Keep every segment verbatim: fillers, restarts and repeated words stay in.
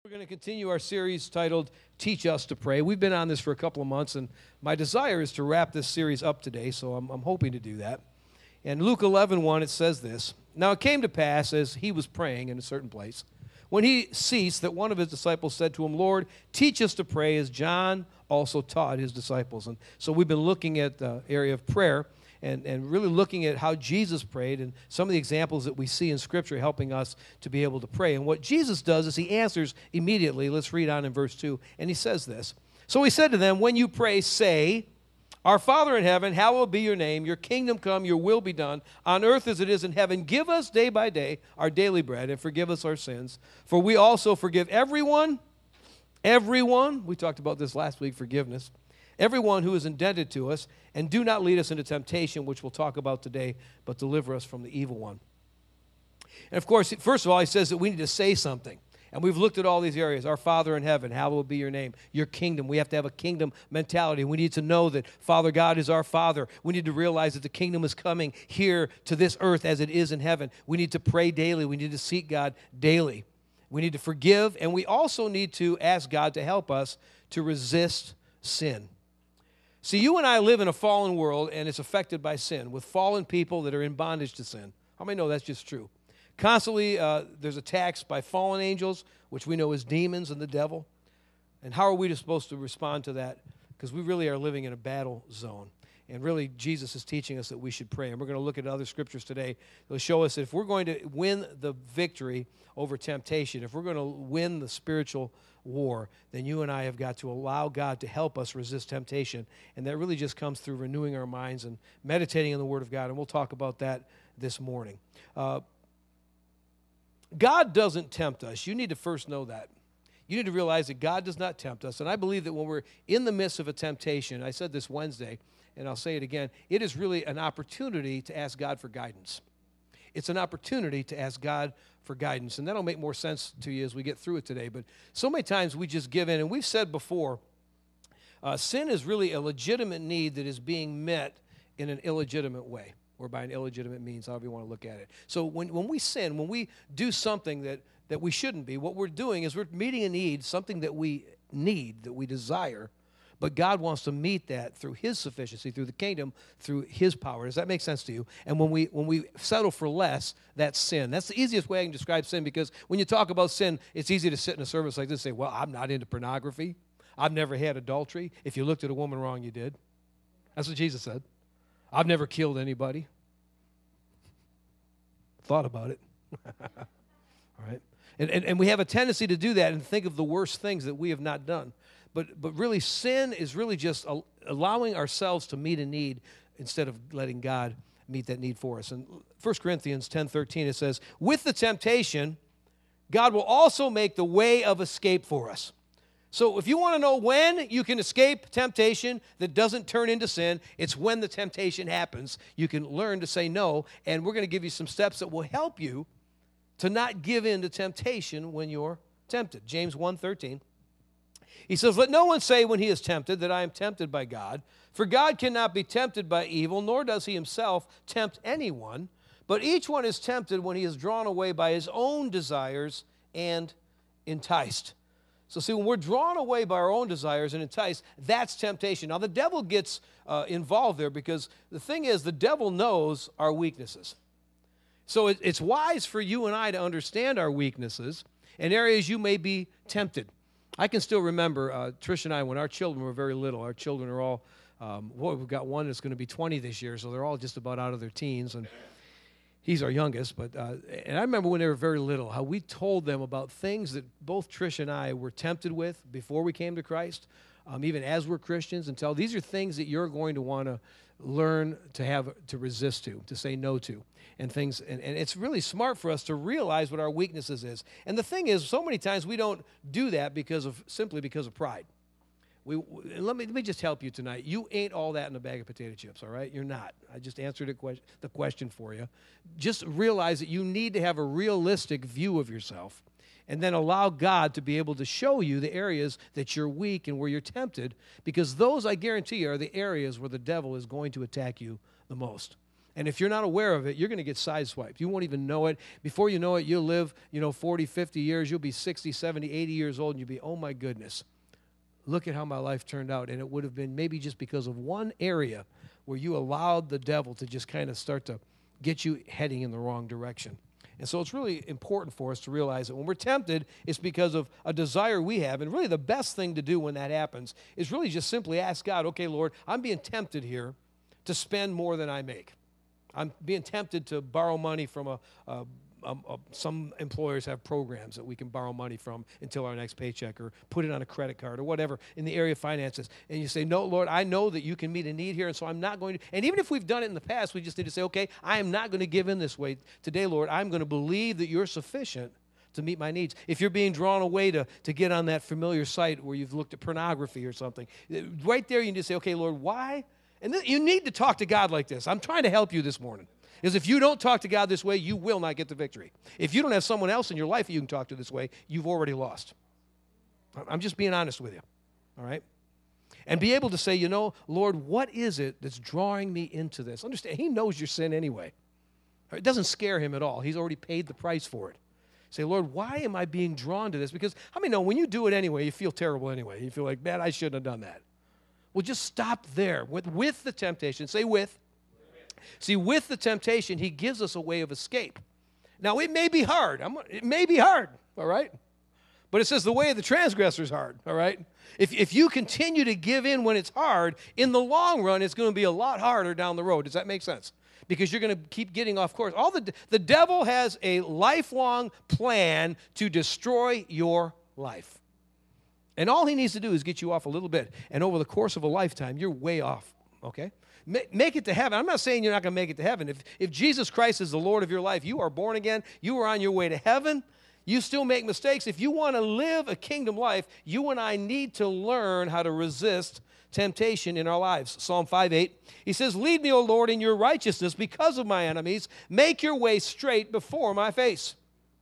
We're going to continue our series titled Teach Us to Pray. We've been on this for a couple of months, and my desire is to wrap this series up today, so I'm, I'm hoping to do that. In Luke eleven one, it says this, "Now it came to pass, as he was praying in a certain place, when he ceased, that one of his disciples said to him, 'Lord, teach us to pray, as John also taught his disciples.'" And so we've been looking at the area of prayer, and, and really looking at how Jesus prayed and some of the examples that we see in Scripture helping us to be able to pray. And what Jesus does is he answers immediately. Let's read on in verse two. And he says this, "So he said to them, 'When you pray, say, Our Father in heaven, hallowed be your name. Your kingdom come, your will be done, on earth as it is in heaven. Give us day by day our daily bread, and forgive us our sins. For we also forgive everyone, everyone,'" we talked about this last week, forgiveness, "'everyone who is indebted to us, and do not lead us into temptation,'" which we'll talk about today, "'but deliver us from the evil one.'" And of course, first of all, he says that we need to say something. And we've looked at all these areas. Our Father in heaven, hallowed be your name. Your kingdom. We have to have a kingdom mentality. We need to know that Father God is our Father. We need to realize that the kingdom is coming here to this earth as it is in heaven. We need to pray daily. We need to seek God daily. We need to forgive, and we also need to ask God to help us to resist sin. See, you and I live in a fallen world, and it's affected by sin, with fallen people that are in bondage to sin. How many know that's just true? Constantly, uh, there's attacks by fallen angels, which we know is demons and the devil. And how are we supposed to respond to that? Because we really are living in a battle zone. And really, Jesus is teaching us that we should pray. And we're going to look at other scriptures today that will show us that if we're going to win the victory over temptation, if we're going to win the spiritual war, then you and I have got to allow God to help us resist temptation. And that really just comes through renewing our minds and meditating on the Word of God. And we'll talk about that this morning. Uh, God doesn't tempt us. You need to first know that. You need to realize that God does not tempt us. And I believe that when we're in the midst of a temptation, I said this Wednesday, and I'll say it again, it is really an opportunity to ask God for guidance. It's an opportunity to ask God for guidance. And that'll make more sense to you as we get through it today. But so many times we just give in. And we've said before, uh, sin is really a legitimate need that is being met in an illegitimate way, or by an illegitimate means, however you want to look at it. So when, when we sin, when we do something that, that we shouldn't be, what we're doing is we're meeting a need, something that we need, that we desire, but God wants to meet that through His sufficiency, through the kingdom, through His power. Does that make sense to you? And when we when we settle for less, that's sin. That's the easiest way I can describe sin, because when you talk about sin, it's easy to sit in a service like this and say, well, I'm not into pornography. I've never had adultery. If you looked at a woman wrong, you did. That's what Jesus said. I've never killed anybody. Thought about it. All right. And, and and we have a tendency to do that and think of the worst things that we have not done. But but really, sin is really just allowing ourselves to meet a need instead of letting God meet that need for us. And First Corinthians ten thirteen, it says, "With the temptation, God will also make the way of escape for us." So if you want to know when you can escape temptation that doesn't turn into sin, it's when the temptation happens. You can learn to say no, and we're going to give you some steps that will help you to not give in to temptation when you're tempted. James one thirteen. He says, "Let no one say when he is tempted that I am tempted by God. For God cannot be tempted by evil, nor does he himself tempt anyone. But each one is tempted when he is drawn away by his own desires and enticed." So see, when we're drawn away by our own desires and enticed, that's temptation. Now, the devil gets uh, involved there, because the thing is, the devil knows our weaknesses. So it, it's wise for you and I to understand our weaknesses and areas you may be tempted. I can still remember, uh, Trish and I, when our children were very little, our children are all, um, well, we've got one that's going to be twenty this year, so they're all just about out of their teens, and he's our youngest. But uh, and I remember when they were very little, how we told them about things that both Trish and I were tempted with before we came to Christ, um, even as we're Christians, and tell these are things that you're going to want to learn to have to resist to, to say no to, and things. And, and it's really smart for us to realize what our weaknesses is. And the thing is, so many times we don't do that because of simply because of pride. We and let me let me just help you tonight. You ain't all that in a bag of potato chips, all right? You're not. I just answered a que- the question for you. Just realize that you need to have a realistic view of yourself, and then allow God to be able to show you the areas that you're weak and where you're tempted, because those, I guarantee you, are the areas where the devil is going to attack you the most. And if you're not aware of it, you're going to get sideswiped. You won't even know it. Before you know it, you'll live, you know, forty, fifty years. You'll be sixty, seventy, eighty years old, and you'll be, oh, my goodness, look at how my life turned out. And it would have been maybe just because of one area where you allowed the devil to just kind of start to get you heading in the wrong direction. And so it's really important for us to realize that when we're tempted, it's because of a desire we have. And really the best thing to do when that happens is really just simply ask God, okay, Lord, I'm being tempted here to spend more than I make. I'm being tempted to borrow money from a, a, a, a, some employers have programs that we can borrow money from until our next paycheck, or put it on a credit card or whatever in the area of finances. And you say, no, Lord, I know that you can meet a need here, and so I'm not going to. And even if we've done it in the past, we just need to say, okay, I am not going to give in this way. Today, Lord, I'm going to believe that you're sufficient to meet my needs. If you're being drawn away to, to get on that familiar site where you've looked at pornography or something, right there you need to say, okay, Lord, why? And th- you need to talk to God like this. I'm trying to help you this morning. Because if you don't talk to God this way, you will not get the victory. If you don't have someone else in your life that you can talk to this way, you've already lost. I'm just being honest with you, all right? And be able to say, you know, Lord, what is it that's drawing me into this? Understand, he knows your sin anyway. It doesn't scare him at all. He's already paid the price for it. Say, Lord, why am I being drawn to this? Because how many know when you do it anyway, you feel terrible anyway. You feel like, man, I shouldn't have done that. Well, just stop there with, with the temptation. Say with. See, with the temptation, he gives us a way of escape. Now, it may be hard. I'm, it may be hard, all right? But it says the way of the transgressor is hard, all right? If, if you continue to give in when it's hard, in the long run, it's going to be a lot harder down the road. Does that make sense? Because you're going to keep getting off course. All the, the devil has a lifelong plan to destroy your life. And all he needs to do is get you off a little bit. And over the course of a lifetime, you're way off, okay? Make it to heaven. I'm not saying you're not going to make it to heaven. If, if Jesus Christ is the Lord of your life, you are born again, you are on your way to heaven, you still make mistakes. If you want to live a kingdom life, you and I need to learn how to resist temptation in our lives. Psalm five eight, he says, lead me, O Lord, in your righteousness because of my enemies. Make your way straight before my face.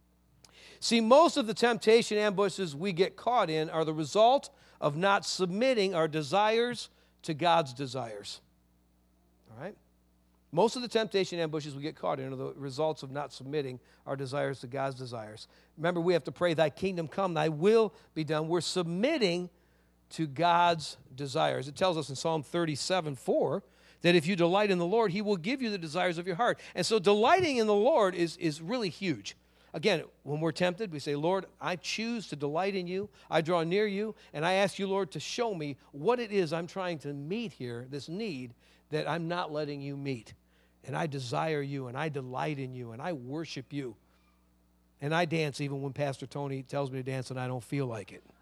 See, most of the temptation ambushes we get caught in are the result of not submitting our desires to God's desires. All right? Most of the temptation ambushes we get caught in are the results of not submitting our desires to God's desires. Remember, we have to pray, thy kingdom come, thy will be done. We're submitting to God's desires. It tells us in Psalm thirty-seven four that if you delight in the Lord, he will give you the desires of your heart. And so delighting in the Lord is, is really huge. Again, when we're tempted, we say, Lord, I choose to delight in you. I draw near you, and I ask you, Lord, to show me what it is I'm trying to meet here, this need that I'm not letting you meet. And I desire you, and I delight in you, and I worship you. And I dance even when Pastor Tony tells me to dance and I don't feel like it.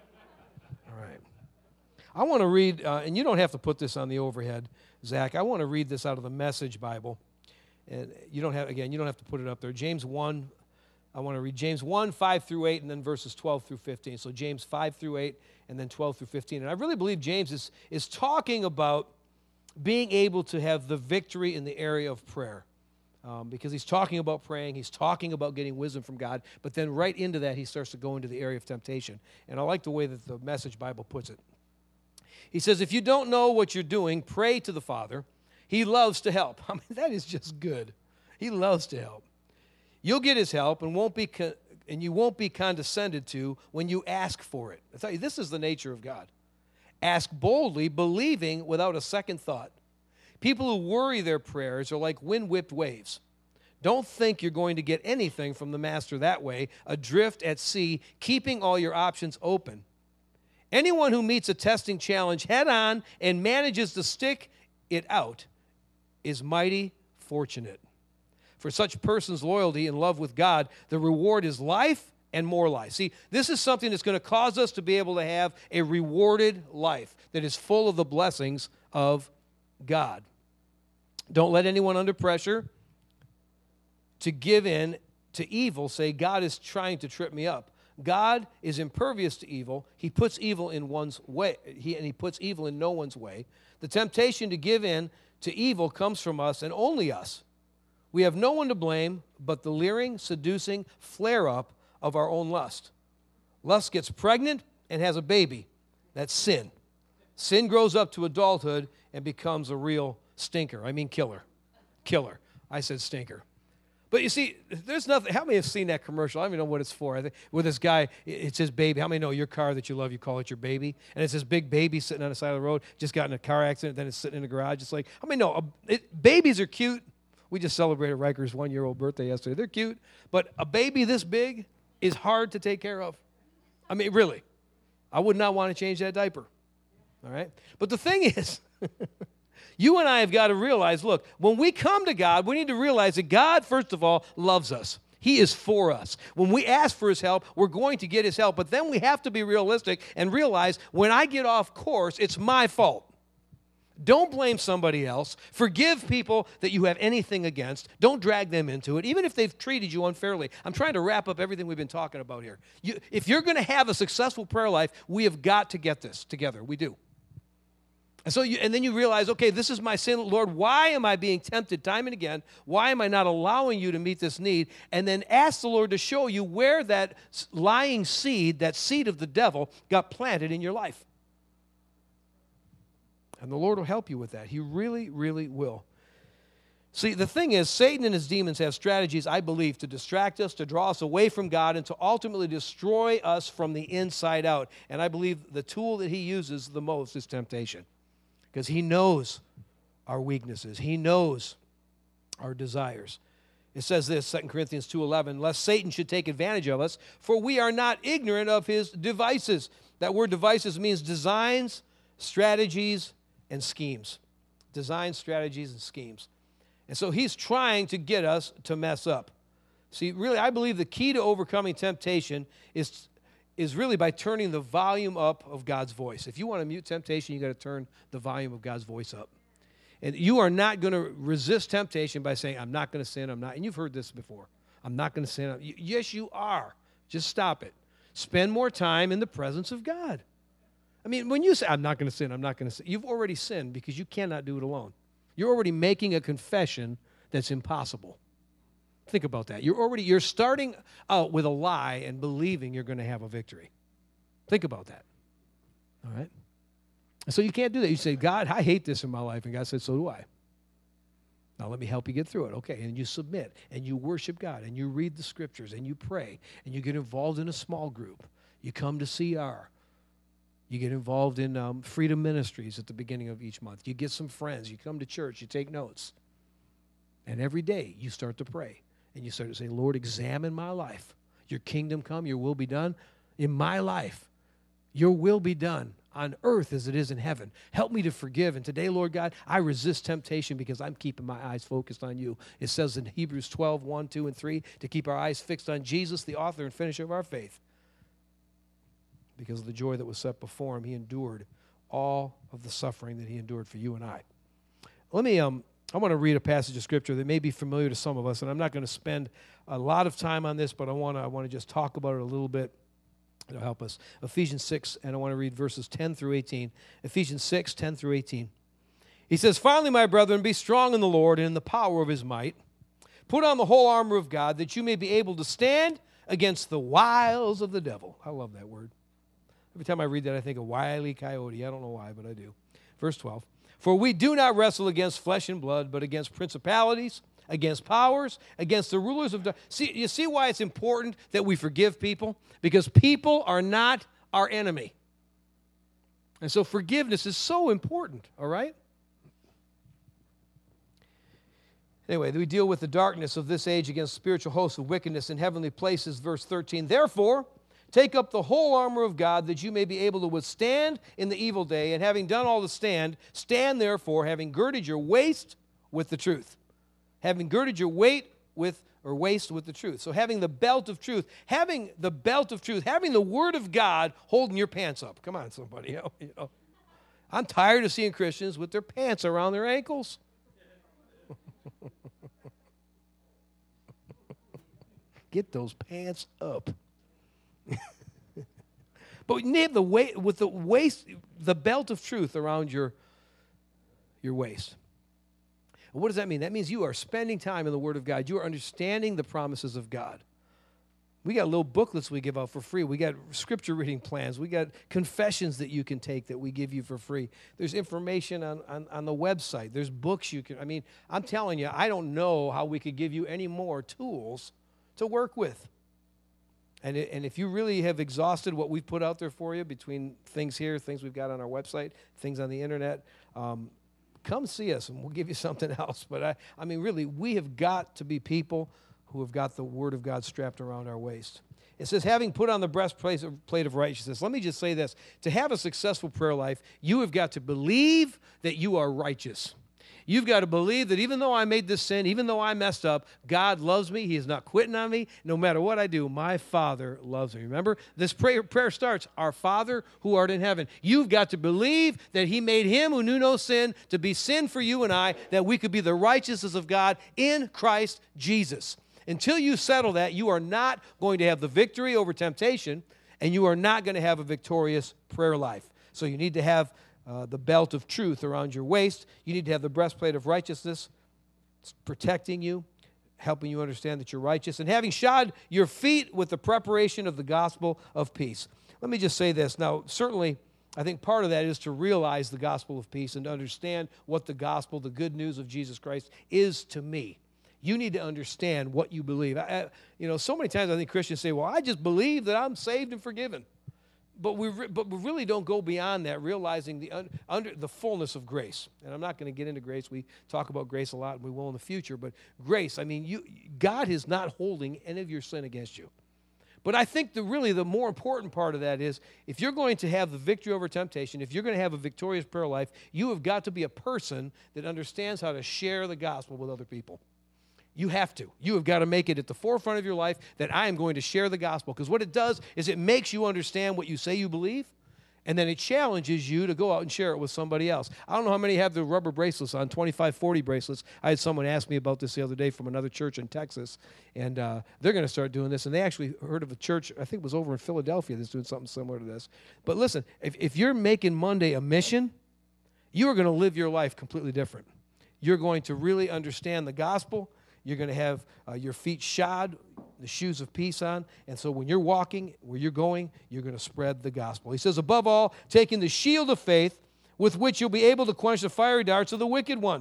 All right. I want to read, uh, and you don't have to put this on the overhead, Zach. I want to read this out of the Message Bible. And you don't have, again, you don't have to put it up there. James one, I want to read James one, five through eight, and then verses twelve through fifteen. So James five through eight, and then twelve through fifteen. And I really believe James is, is talking about being able to have the victory in the area of prayer. Um, because he's talking about praying, he's talking about getting wisdom from God, but then right into that he starts to go into the area of temptation. And I like the way that the Message Bible puts it. He says, if you don't know what you're doing, pray to the Father. He loves to help. I mean, that is just good. He loves to help. You'll get his help and won't be con- and you won't be condescended to when you ask for it. I tell you, this is the nature of God. Ask boldly, believing without a second thought. People who worry their prayers are like wind-whipped waves. Don't think you're going to get anything from the Master that way, adrift at sea, keeping all your options open. Anyone who meets a testing challenge head-on and manages to stick it out is mighty fortunate. For such person's loyalty and love with God, the reward is life and more life. See, this is something that's going to cause us to be able to have a rewarded life that is full of the blessings of God. Don't let anyone under pressure to give in to evil say, God is trying to trip me up. God is impervious to evil. He puts evil in one's way, he, and he puts evil in no one's way. The temptation to give in to evil comes from us and only us. We have no one to blame but the leering, seducing flare-up of our own lust. Lust gets pregnant and has a baby. That's sin. Sin grows up to adulthood and becomes a real stinker. I mean killer. killer. I said stinker. But you see, there's nothing. How many have seen that commercial? I don't even know what it's for. I think with this guy, it's his baby. How many know your car that you love, you call it your baby? And it's this big baby sitting on the side of the road, just got in a car accident, then it's sitting in the garage. It's like, how many know? A, it, babies are cute. We just celebrated Riker's one-year-old birthday yesterday. They're cute. But a baby this big is hard to take care of. I mean, really. I would not want to change that diaper. All right? But the thing is, you and I have got to realize, look, when we come to God, we need to realize that God, first of all, loves us. He is for us. When we ask for his help, we're going to get his help. But then we have to be realistic and realize when I get off course, it's my fault. Don't blame somebody else. Forgive people that you have anything against. Don't drag them into it, even if they've treated you unfairly. I'm trying to wrap up everything we've been talking about here. You, if you're going to have a successful prayer life, we have got to get this together. We do. And so, you, and then you realize, okay, this is my sin. Lord, why am I being tempted time and again? Why am I not allowing you to meet this need? And then ask the Lord to show you where that lying seed, that seed of the devil, got planted in your life. And the Lord will help you with that. He really, really will. See, the thing is, Satan and his demons have strategies, I believe, to distract us, to draw us away from God, and to ultimately destroy us from the inside out. And I believe the tool that he uses the most is temptation. Because he knows our weaknesses. He knows our desires. It says this, Second Corinthians two eleven, lest Satan should take advantage of us, for we are not ignorant of his devices. That word devices means designs, strategies, and schemes. Designs, strategies, and schemes. And so he's trying to get us to mess up. See, really, I believe the key to overcoming temptation is, is really by turning the volume up of God's voice. If you want to mute temptation, you got to turn the volume of God's voice up. And you are not going to resist temptation by saying, I'm not going to sin, I'm not. And you've heard this before. I'm not going to sin. Yes, you are. Just stop it. Spend more time in the presence of God. I mean, when you say, I'm not going to sin, I'm not going to sin, you've already sinned because you cannot do it alone. You're already making a confession that's impossible. Think about that. You're already, you're starting out with a lie and believing you're going to have a victory. Think about that. All right? So you can't do that. You say, God, I hate this in my life. And God said, so do I. Now let me help you get through it. Okay, and you submit, and you worship God, and you read the scriptures, and you pray, and you get involved in a small group. You come to C R. You get involved in um, Freedom Ministries at the beginning of each month. You get some friends. You come to church. You take notes. And every day you start to pray. And you start to say, Lord, examine my life. Your kingdom come, your will be done in my life. Your will be done on earth as it is in heaven. Help me to forgive. And today, Lord God, I resist temptation because I'm keeping my eyes focused on you. It says in Hebrews twelve, one, two, and three, to keep our eyes fixed on Jesus, the author and finisher of our faith. Because of the joy that was set before him, he endured all of the suffering that he endured for you and I. Let me, um, I want to read a passage of Scripture that may be familiar to some of us, and I'm not going to spend a lot of time on this, but I want to I want to just talk about it a little bit. It'll help us. Ephesians six, and I want to read verses ten through eighteen. Ephesians six, ten through eighteen. He says, finally, my brethren, be strong in the Lord and in the power of his might. Put on the whole armor of God, that you may be able to stand against the wiles of the devil. I love that word. Every time I read that, I think of Wile E. Coyote. I don't know why, but I do. Verse twelve. For we do not wrestle against flesh and blood, but against principalities, against powers, against the rulers of darkness. See, you see why it's important that we forgive people? Because people are not our enemy. And so forgiveness is so important, all right? Anyway, we deal with the darkness of this age against spiritual hosts of wickedness in heavenly places. Verse thirteen. Therefore, take up the whole armor of God, that you may be able to withstand in the evil day, and having done all to stand, stand therefore, having girded your waist with the truth. Having girded your weight with, or waist with the truth. So having the belt of truth, having the belt of truth, having the word of God holding your pants up. Come on, somebody. You know, you know. I'm tired of seeing Christians with their pants around their ankles. Get those pants up. But you need the weight with the waist, the belt of truth around your, your waist. And what does that mean? That means you are spending time in the Word of God. You are understanding the promises of God. We got little booklets we give out for free. We got scripture reading plans. We got confessions that you can take that we give you for free. There's information on, on, on the website. There's books you can, I mean, I'm telling you, I don't know how we could give you any more tools to work with. And, it, and if you really have exhausted what we've put out there for you between things here, things we've got on our website, things on the internet, um, come see us and we'll give you something else. But I, I mean, really, we have got to be people who have got the Word of God strapped around our waist. It says, having put on the breastplate of righteousness. Let me just say this. To have a successful prayer life, you have got to believe that you are righteous. You've got to believe that even though I made this sin, even though I messed up, God loves me. He is not quitting on me. No matter what I do, my Father loves me. Remember, this prayer, prayer starts, our Father who art in heaven. You've got to believe that He made Him who knew no sin to be sin for you and I, that we could be the righteousness of God in Christ Jesus. Until you settle that, you are not going to have the victory over temptation, and you are not going to have a victorious prayer life. So you need to have uh, the belt of truth around your waist. You need to have the breastplate of righteousness protecting you, helping you understand that you're righteous, and having shod your feet with the preparation of the gospel of peace. Let me just say this. Now, certainly, I think part of that is to realize the gospel of peace and to understand what the gospel, the good news of Jesus Christ, is to me. You need to understand what you believe. I, I, you know, so many times I think Christians say, well, I just believe that I'm saved and forgiven. But we, re- but we really don't go beyond that, realizing the, un- under, the fullness of grace. And I'm not going to get into grace. We talk about grace a lot, and we will in the future. But grace, I mean, you, God is not holding any of your sin against you. But I think the really the more important part of that is if you're going to have the victory over temptation, if you're going to have a victorious prayer life, you have got to be a person that understands how to share the gospel with other people. You have to. You have got to make it at the forefront of your life that I am going to share the gospel. Because what it does is it makes you understand what you say you believe, and then it challenges you to go out and share it with somebody else. I don't know how many have the rubber bracelets on, twenty-five forty bracelets. I had someone ask me about this the other day from another church in Texas, and uh, they're going to start doing this. And they actually heard of a church, I think it was over in Philadelphia, that's doing something similar to this. But listen, if, if you're making Monday a mission, you are going to live your life completely different. You're going to really understand the gospel. You're going to have uh, your feet shod, the shoes of peace on. And so when you're walking, where you're going, you're going to spread the gospel. He says, above all, taking the shield of faith with which you'll be able to quench the fiery darts of the wicked one.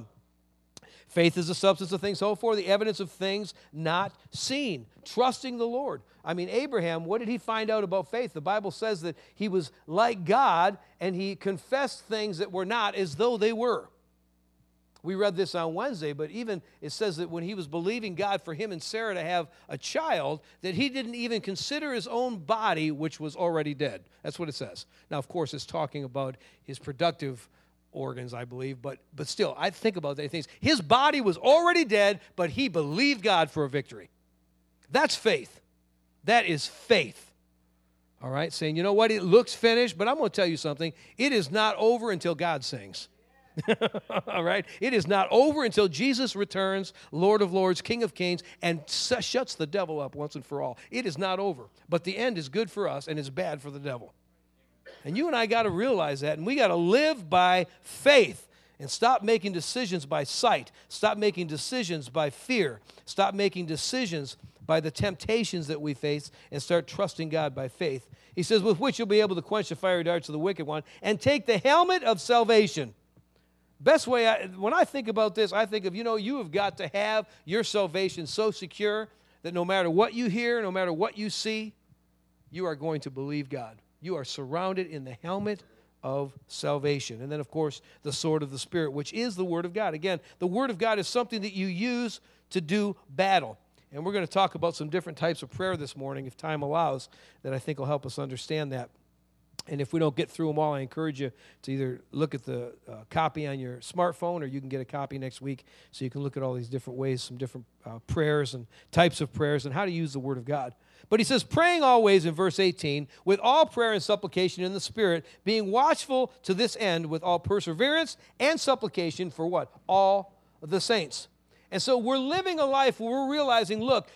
Faith is the substance of things hoped for, the evidence of things not seen. Trusting the Lord. I mean, Abraham, what did he find out about faith? The Bible says that he was like God, and he confessed things that were not as though they were. We read this on Wednesday, but even it says that when he was believing God for him and Sarah to have a child, that he didn't even consider his own body, which was already dead. That's what it says. Now, of course, it's talking about his productive organs, I believe, but, but still, I think about these things. His body was already dead, but he believed God for a victory. That's faith. That is faith. All right, saying, you know what, it looks finished, but I'm going to tell you something. It is not over until God sings. All right? It is not over until Jesus returns, Lord of Lords, King of Kings, and s- shuts the devil up once and for all. It is not over. But the end is good for us and it's bad for the devil. And you and I got to realize that, and we got to live by faith and stop making decisions by sight. Stop making decisions by fear. Stop making decisions by the temptations that we face and start trusting God by faith. He says, with which you'll be able to quench the fiery darts of the wicked one and take the helmet of salvation. Best way, I, when I think about this, I think of, you know, you have got to have your salvation so secure that no matter what you hear, no matter what you see, you are going to believe God. You are surrounded in the helmet of salvation. And then, of course, the sword of the Spirit, which is the Word of God. Again, the Word of God is something that you use to do battle. And we're going to talk about some different types of prayer this morning, if time allows, that I think will help us understand that. And if we don't get through them all, I encourage you to either look at the uh, copy on your smartphone, or you can get a copy next week so you can look at all these different ways, some different uh, prayers and types of prayers and how to use the Word of God. But he says, praying always in verse eighteen, with all prayer and supplication in the Spirit, being watchful to this end with all perseverance and supplication for what? All the saints. And so we're living a life where we're realizing, look,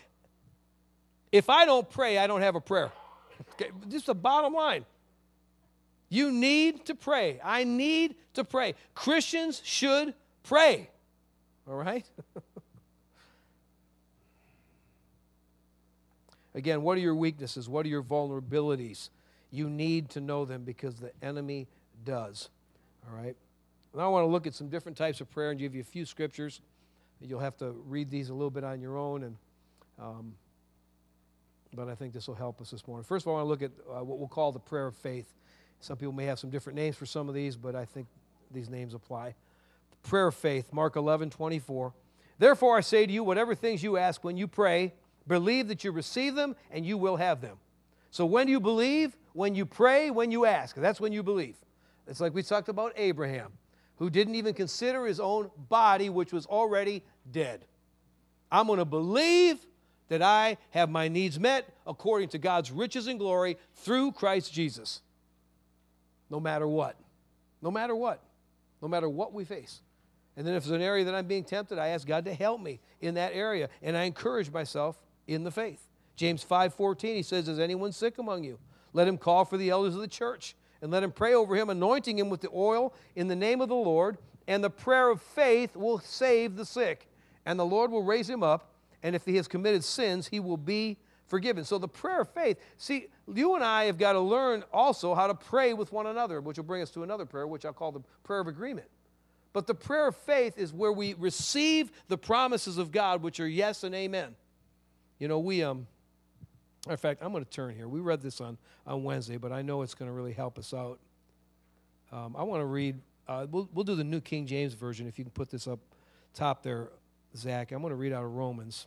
if I don't pray, I don't have a prayer. Okay, this is the bottom line. You need to pray. I need to pray. Christians should pray. All right? Again, what are your weaknesses? What are your vulnerabilities? You need to know them because the enemy does. All right? Now I want to look at some different types of prayer and give you a few scriptures. You'll have to read these a little bit on your own, and um, but I think this will help us this morning. First of all, I want to look at uh, what we'll call the prayer of faith. Some people may have some different names for some of these, but I think these names apply. Prayer of faith, Mark eleven twenty-four. Therefore I say to you, whatever things you ask when you pray, believe that you receive them and you will have them. So when you believe, when you pray, when you ask, that's when you believe. It's like we talked about Abraham, who didn't even consider his own body, which was already dead. I'm going to believe that I have my needs met according to God's riches and glory through Christ Jesus. No matter what. No matter what. No matter what we face. And then if there's an area that I'm being tempted, I ask God to help me in that area. And I encourage myself in the faith. James five fourteen, he says, is anyone sick among you? Let him call for the elders of the church, and let him pray over him, anointing him with the oil in the name of the Lord. And the prayer of faith will save the sick. And the Lord will raise him up. And if he has committed sins, he will be forgiven. So the prayer of faith, see, you and I have got to learn also how to pray with one another, which will bring us to another prayer, which I'll call the prayer of agreement. But the prayer of faith is where we receive the promises of God, which are yes and amen. You know, we, um, in fact, I'm going to turn here. We read this on, on Wednesday, but I know it's going to really help us out. Um, I want to read, uh, we'll, we'll do the New King James Version, if you can put this up top there, Zach. I'm going to read out of Romans.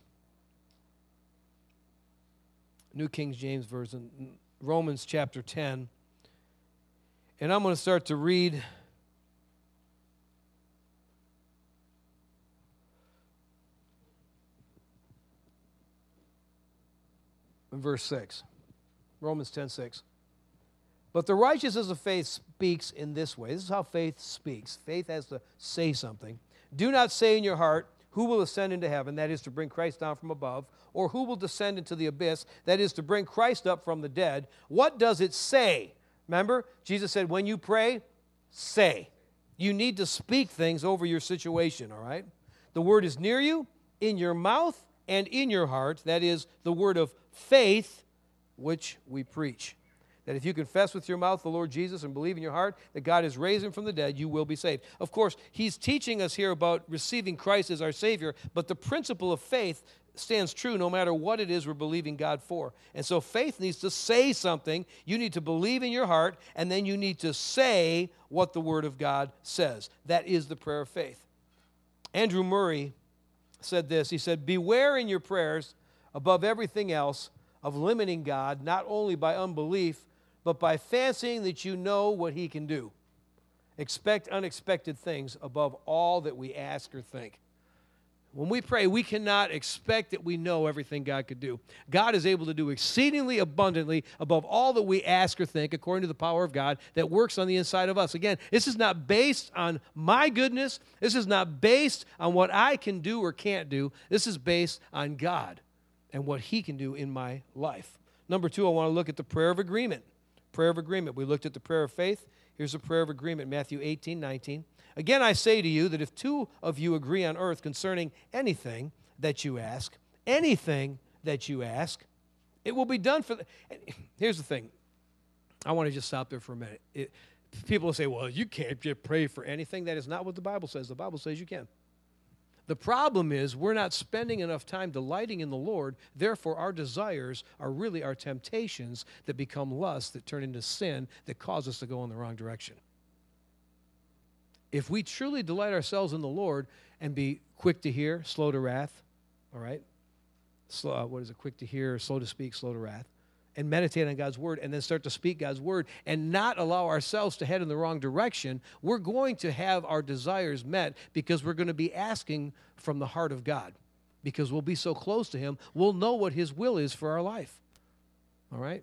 New King James Version, Romans chapter ten. And I'm going to start to read in verse six. Romans ten six. But the righteousness of faith speaks in this way. This is how faith speaks. Faith has to say something. Do not say in your heart, who will ascend into heaven, that is to bring Christ down from above, or who will descend into the abyss, that is to bring Christ up from the dead. What does it say? Remember, Jesus said, when you pray, say. You need to speak things over your situation, all right? The word is near you, in your mouth, and in your heart. That is the word of faith, which we preach. That if you confess with your mouth the Lord Jesus and believe in your heart that God has raised him from the dead, you will be saved. Of course, he's teaching us here about receiving Christ as our Savior, but the principle of faith stands true no matter what it is we're believing God for. And so faith needs to say something. You need to believe in your heart, and then you need to say what the Word of God says. That is the prayer of faith. Andrew Murray said this. He said, beware in your prayers above everything else of limiting God, not only by unbelief, but by fancying that you know what he can do. Expect unexpected things above all that we ask or think. When we pray, we cannot expect that we know everything God could do. God is able to do exceedingly abundantly above all that we ask or think, according to the power of God that works on the inside of us. Again, this is not based on my goodness. This is not based on what I can do or can't do. This is based on God and what he can do in my life. Number two, I want to look at the prayer of agreement. Prayer of agreement. We looked at the prayer of faith. Here's a prayer of agreement, Matthew eighteen nineteen. Again, I say to you that if two of you agree on earth concerning anything that you ask, anything that you ask, it will be done for the... Here's the thing. I want to just stop there for a minute. It, people will say, well, you can't just pray for anything. That is not what the Bible says. The Bible says you can. The problem is we're not spending enough time delighting in the Lord. Therefore, our desires are really our temptations that become lusts that turn into sin that cause us to go in the wrong direction. If we truly delight ourselves in the Lord and be quick to hear, slow to wrath, all right? Slow, uh, what is it? Quick to hear, slow to speak, slow to wrath. And meditate on God's word and then start to speak God's word and not allow ourselves to head in the wrong direction, we're going to have our desires met because we're going to be asking from the heart of God. Because we'll be so close to him, we'll know what his will is for our life. All right?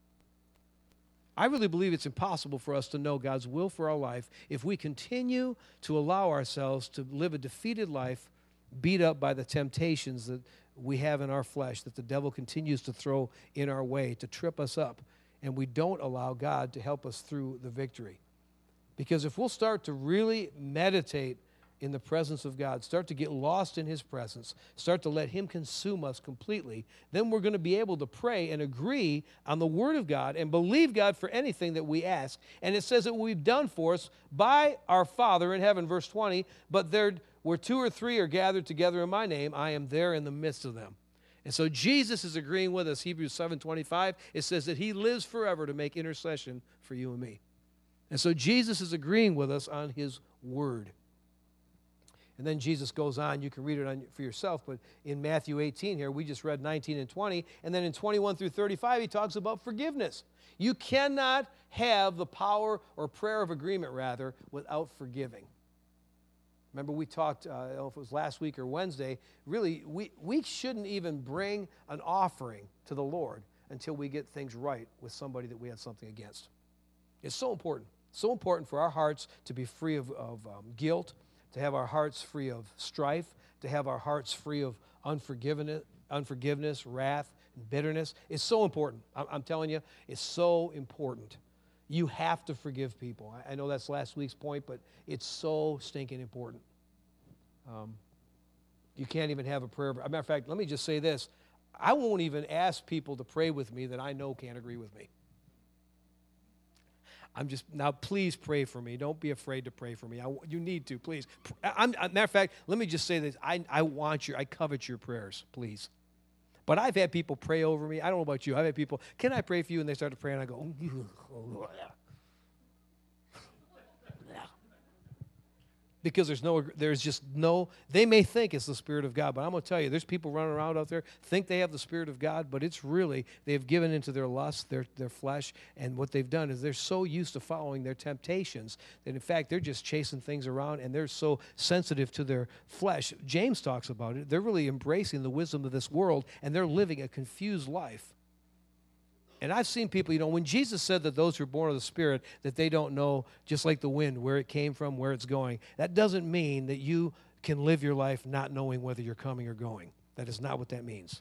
I really believe it's impossible for us to know God's will for our life if we continue to allow ourselves to live a defeated life, beat up by the temptations that we have in our flesh, that the devil continues to throw in our way to trip us up, and we don't allow God to help us through the victory. Because if we'll start to really meditate in the presence of God, start to get lost in his presence, start to let him consume us completely, then we're going to be able to pray and agree on the word of God and believe God for anything that we ask. And it says it will be done for us by our Father in heaven, verse twenty, but there, where two or three are gathered together in my name, I am there in the midst of them. And so Jesus is agreeing with us. Hebrews seven twenty-five, it says that he lives forever to make intercession for you and me. And so Jesus is agreeing with us on his word. And then Jesus goes on, you can read it on, for yourself, but in Matthew eighteen here, we just read nineteen and twenty, and then in twenty-one through thirty-five, he talks about forgiveness. You cannot have the power or prayer of agreement, rather, without forgiving. Remember, we talked, uh, I don't know if it was last week or Wednesday, really, we, we shouldn't even bring an offering to the Lord until we get things right with somebody that we had something against. It's so important, so important for our hearts to be free of, of um, guilt, to have our hearts free of strife, to have our hearts free of unforgiveness, unforgiveness, wrath, and bitterness. It's so important. I'm, I'm telling you, it's so important. You have to forgive people. I, I know that's last week's point, but it's so stinking important. Um, you can't even have a prayer. As a matter of fact, let me just say this. I won't even ask people to pray with me that I know can't agree with me. I'm just, now please pray for me. Don't be afraid to pray for me. I, you need to, please. I'm, I'm, matter of fact, let me just say this. I, I want your, I covet your prayers, please. But I've had people pray over me. I don't know about you. I've had people, can I pray for you? And they start to pray and I go, oh, yeah. Because there's no, there's just no, they may think it's the Spirit of God, but I'm going to tell you, there's people running around out there, think they have the Spirit of God, but it's really, they've given into their lust, their, their flesh, and what they've done is they're so used to following their temptations that, in fact, they're just chasing things around, and they're so sensitive to their flesh. James talks about it. They're really embracing the wisdom of this world, and they're living a confused life. And I've seen people, you know, when Jesus said that those who are born of the Spirit, that they don't know, just like the wind, where it came from, where it's going. That doesn't mean that you can live your life not knowing whether you're coming or going. That is not what that means.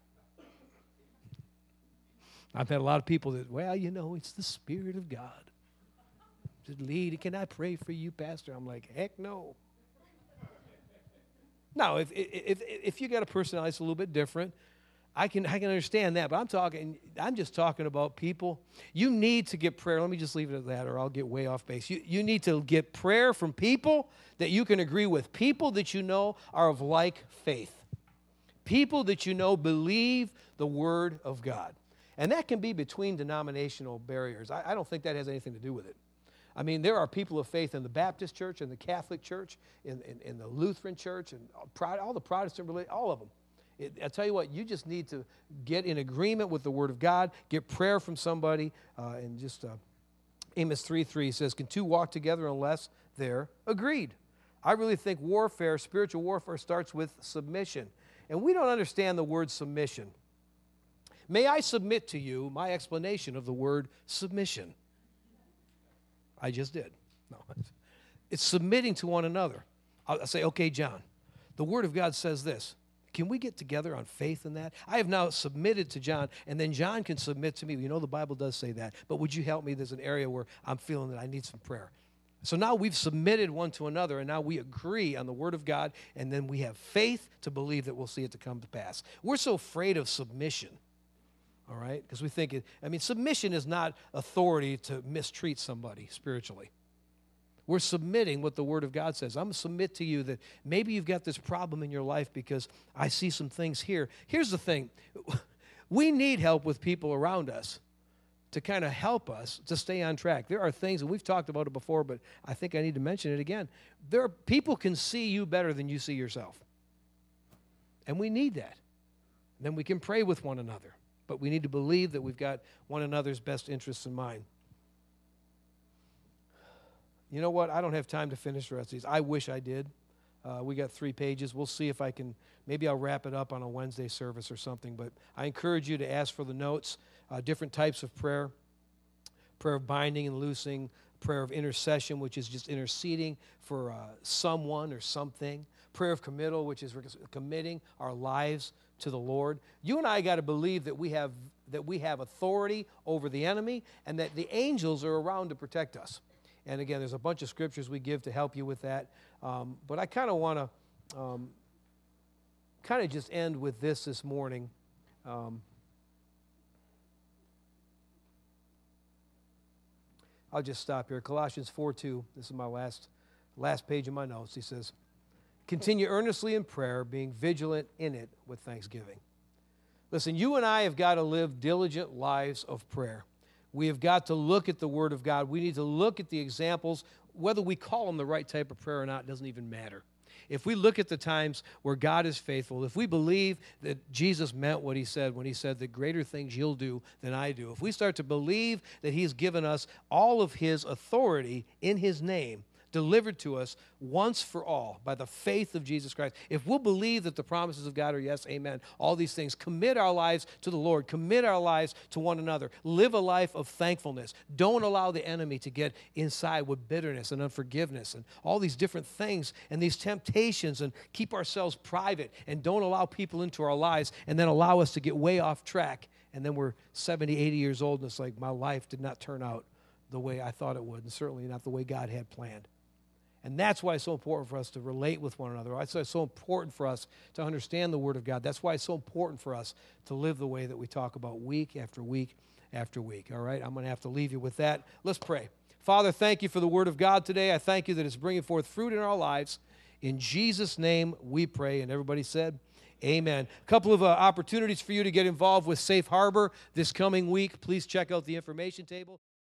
I've had a lot of people that, well, you know, it's the Spirit of God. To lead, can I pray for you, Pastor? I'm like, heck no. No, if, if, if you got a personality that's a little bit different, I can I can understand that, but I'm talking, I'm just talking about people. You need to get prayer. Let me just leave it at that, or I'll get way off base. You, you need to get prayer from people that you can agree with, people that you know are of like faith, people that you know believe the Word of God. And that can be between denominational barriers. I, I don't think that has anything to do with it. I mean, there are people of faith in the Baptist church, in the Catholic church, in, in, in the Lutheran church, and all the Protestant religions, all of them. It, I tell you what, you just need to get in agreement with the Word of God, get prayer from somebody, uh, and just uh, Amos three three says, can two walk together unless they're agreed? I really think warfare, spiritual warfare, starts with submission. And we don't understand the word submission. May I submit to you my explanation of the word submission? I just did. No, it's submitting to one another. I'll say, okay, John, the Word of God says this. Can we get together on faith in that? I have now submitted to John, and then John can submit to me. You know, the Bible does say that. But would you help me? There's an area where I'm feeling that I need some prayer. So now we've submitted one to another, and now we agree on the Word of God, and then we have faith to believe that we'll see it to come to pass. We're so afraid of submission, all right? Because we think, it, I mean, submission is not authority to mistreat somebody spiritually. We're submitting what the Word of God says. I'm going to submit to you that maybe you've got this problem in your life because I see some things here. Here's the thing. We need help with people around us to kind of help us to stay on track. There are things, and we've talked about it before, but I think I need to mention it again. There are people can see you better than you see yourself. And we need that. Then we can pray with one another. But we need to believe that we've got one another's best interests in mind. You know what? I don't have time to finish the rest of these. I wish I did. Uh, we got three pages. We'll see if I can, maybe I'll wrap it up on a Wednesday service or something. But I encourage you to ask for the notes, uh, different types of prayer, prayer of binding and loosing, prayer of intercession, which is just interceding for uh, someone or something, prayer of committal, which is committing our lives to the Lord. You and I got to believe that we have that we have authority over the enemy and that the angels are around to protect us. And again, there's a bunch of scriptures we give to help you with that. Um, but I kind of want to um, kind of just end with this this morning. Um, I'll just stop here. Colossians four two. This is my last, last page of my notes. He says, continue earnestly in prayer, being vigilant in it with thanksgiving. Listen, you and I have got to live diligent lives of prayer. We have got to look at the Word of God. We need to look at the examples. Whether we call them the right type of prayer or not doesn't even matter. If we look at the times where God is faithful, if we believe that Jesus meant what he said when he said that greater things you'll do than I do, if we start to believe that he's given us all of his authority in his name, delivered to us once for all by the faith of Jesus Christ. If we'll believe that the promises of God are yes, amen, all these things, commit our lives to the Lord, commit our lives to one another, live a life of thankfulness. Don't allow the enemy to get inside with bitterness and unforgiveness and all these different things and these temptations, and keep ourselves private and don't allow people into our lives and then allow us to get way off track. And then we're seventy, eighty years old and it's like my life did not turn out the way I thought it would, and certainly not the way God had planned. And that's why it's so important for us to relate with one another. That's why it's so important for us to understand the Word of God. That's why it's so important for us to live the way that we talk about week after week after week. All right, I'm going to have to leave you with that. Let's pray. Father, thank you for the Word of God today. I thank you that it's bringing forth fruit in our lives. In Jesus' name we pray. And everybody said, amen. A couple of uh, opportunities for you to get involved with Safe Harbor this coming week. Please check out the information table.